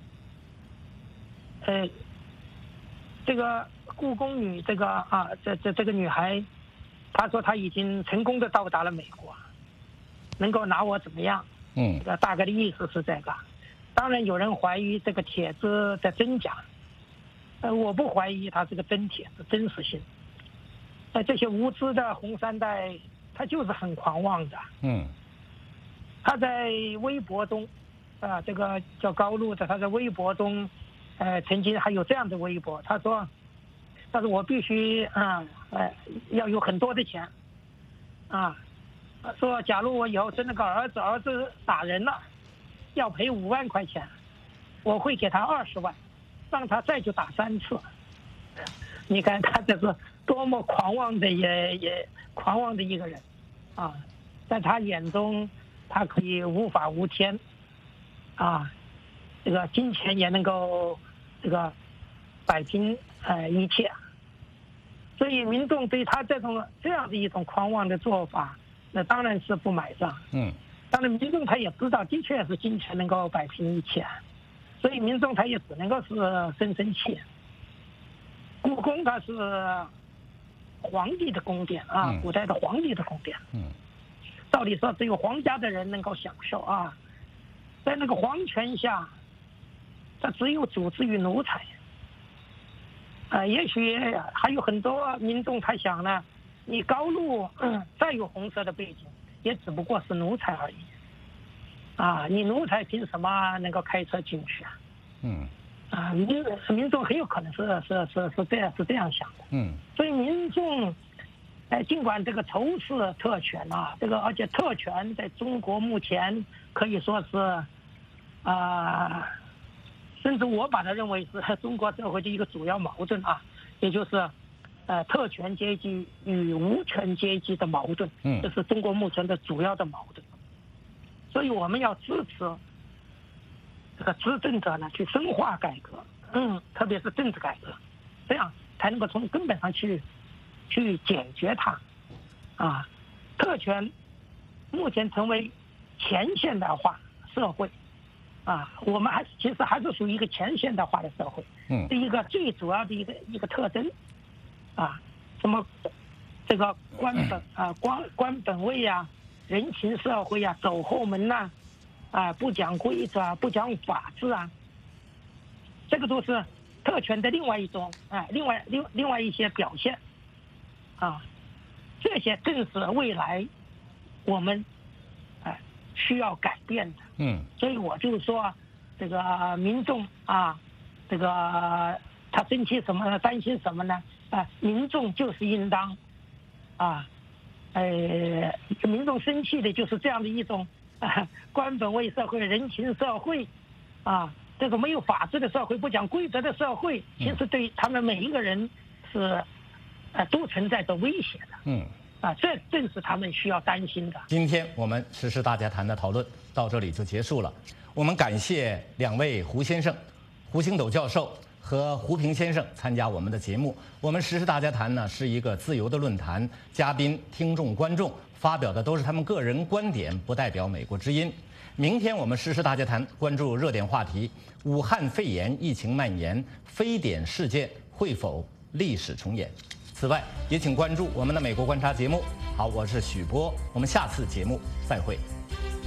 呃，这个故宫女，这个啊，这这这个女孩，她说她已经成功的到达了美国，能够拿我怎么样？嗯，大概的意思是这个。当然有人怀疑这个帖子的真假，呃，我不怀疑它是个真帖子真实性。呃，这些无知的红三代，他就是很狂妄的。嗯，他在微博中，啊、呃，这个叫高露的，他在微博中。呃，曾经还有这样的微博，他说：“但是我必须啊，呃，要有很多的钱，啊，说假如我以后生了个儿子，儿子打人了，要赔五万块钱，我会给他二十万，让他再去打三次。你看他这是多么狂妄的也也狂妄的一个人，啊，在他眼中，他可以无法无天，啊，这个金钱也能够。”这个摆平呃一切，所以民众对他这种这样的一种狂妄的做法，那当然是不买账。嗯，当然民众他也知道，的确是金钱能够摆平一切，所以民众他也只能够是生生气。故宫它是皇帝的宫殿啊，嗯、古代的皇帝的宫殿。嗯，照理说只有皇家的人能够享受啊，在那个皇权下。它只有主子与奴才，呃，也许还有很多民众他想呢，你高露、嗯、再有红色的背景，也只不过是奴才而已，啊，你奴才凭什么能够开车进去啊？嗯，啊，民民众很有可能是是是是这样是这样想的。嗯，所以民众，哎、呃，尽管这个仇视特权啊，这个而且特权在中国目前可以说是，啊、呃。甚至我把它认为是中国社会的一个主要矛盾啊，也就是，呃，特权阶级与无权阶级的矛盾，嗯，这是中国目前的主要的矛盾。所以我们要支持这个执政者呢去深化改革，嗯，特别是政治改革，这样才能够从根本上去去解决它。啊，特权目前成为前现代化社会。啊，我们还其实还是属于一个前现代化的社会，嗯，是一个最主要的一个一个特征，啊，什么这个官本啊官官本位呀、啊，人情社会呀、啊，走后门呐、啊，啊，不讲规则啊，不讲法治啊，这个都是特权的另外一种啊，另外另另外一些表现，啊，这些正是未来我们啊需要改变的。嗯，所以我就说，这个民众啊，这个他生气什么呢？担心什么呢？啊，民众就是应当，啊，呃，民众生气的就是这样的一种啊，官本位社会、人情社会，啊，这个没有法治的社会、不讲规则的社会，其实对他们每一个人是，呃，都存在着威胁的。嗯。啊，这正是他们需要担心的。 今天我们时事大家谈的讨论到这里就结束了。我们感谢两位胡先生、胡星斗教授和胡平先生参加我们的节目。我们时事大家谈呢是一个自由的论坛，嘉宾、听众、观众发表的都是他们个人观点，不代表美国之音。明天我们时事大家谈关注热点话题：武汉肺炎疫情蔓延，非典事件会否历史重演？此外，也请关注我们的美国观察节目。好，我是许波，我们下次节目再会。